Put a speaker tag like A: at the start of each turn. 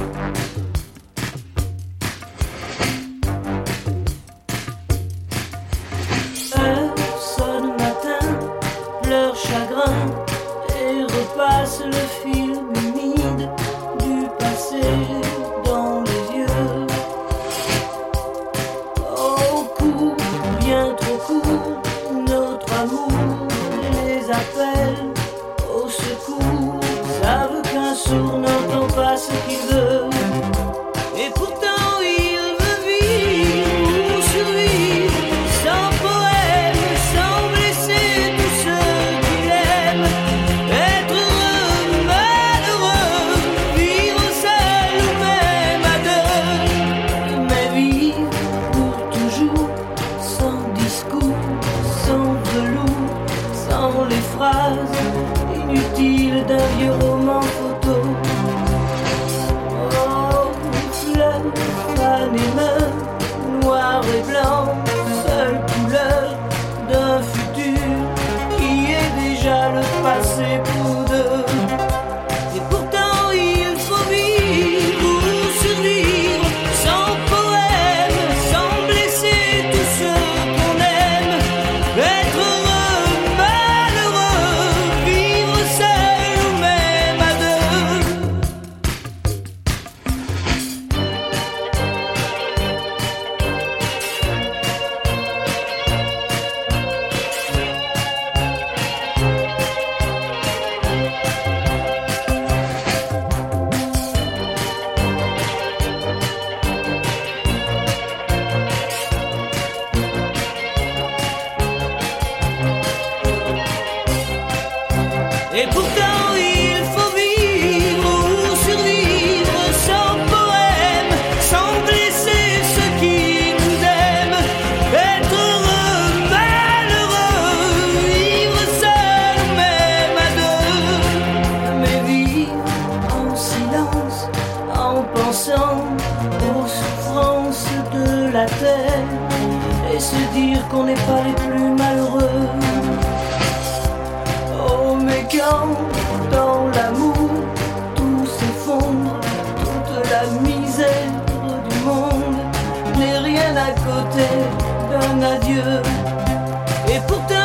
A: Sonne matin, pleure chagrin et repasse le film humide du passé dans les yeux. Oh, court, bien trop court, notre amour les appelle au secours, savent qu'un sourd n'entend pas ce qu'il veut. Et pourtant il veut vivre ou survivre, sans poème, sans blesser tous ceux qu'il aime. Être heureux, malheureux, vivre seul ou même à deux. Mais vivre pour toujours, sans discours, sans velours, sans les phrases inutiles d'un vieux roman photo. Fan et meurt, noir et blanc, seule couleur d'un futur qui est déjà le passé pour deux. Et pourtant il faut vivre ou survivre, sans poème, sans blesser tous ceux qu'on aime. Être heureux, malheureux, vivre seul ou même à deux. Et pourtant il faut vivre ou survivre, sans poème, sans blesser ceux qui nous aiment. Être heureux, malheureux, vivre seul ou même à deux. Mais vivre en silence, en pensant aux souffrances de la terre, et se dire qu'on n'est pas les plus malheureux. Oh, mais quand dans l'amour tout s'effondre, toute la misère du monde n'est rien à côté d'un adieu. Et pourtant